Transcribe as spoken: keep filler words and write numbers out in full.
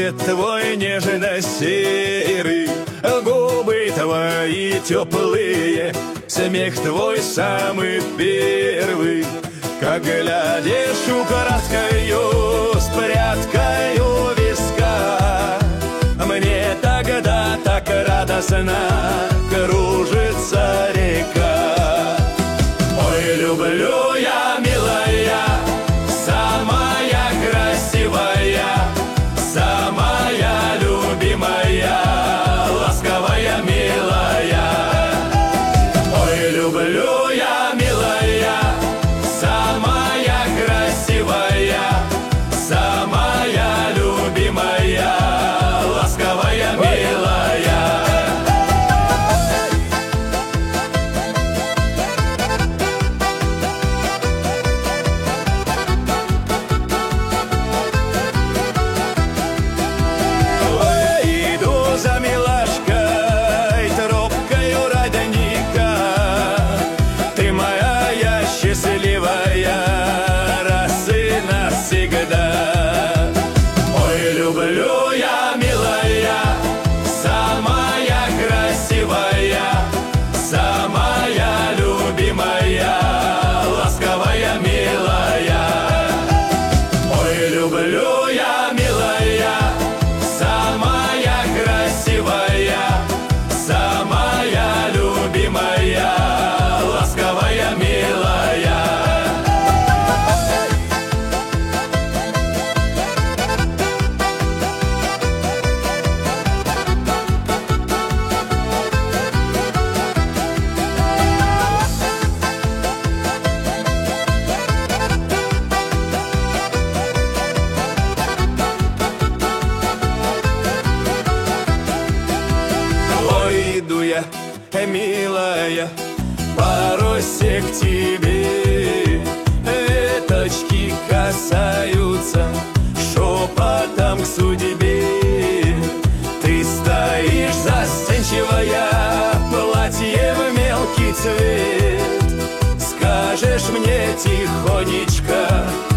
Цвет твой нежно-серый, губы твои теплые, смех твой самый первый. Как глядишь украдкою с прядкою виска, мне тогда так радостно кружится река. Ой, люблю я, милая, самая красивая, самая любимая, ласковая, милая. Ой, люблю я, милая, самая красивая, самая любимая, ласковая, милая. Ой, иду за милашкой, тропкою родника, ты моя, я счастливая, раз и навсегда. Ой, люблю я, милая, самая красивая, самая любимая, ласковая, милая. Ой, люблю я, милая, самая красивая, самая любимая, ласковая, милая. Ой, иду я, милая, по росе к тебе, веточки касаются шепотом к судьбе. Ты стоишь застенчивая, платье в мелкий цвет, скажешь мне тихонечко,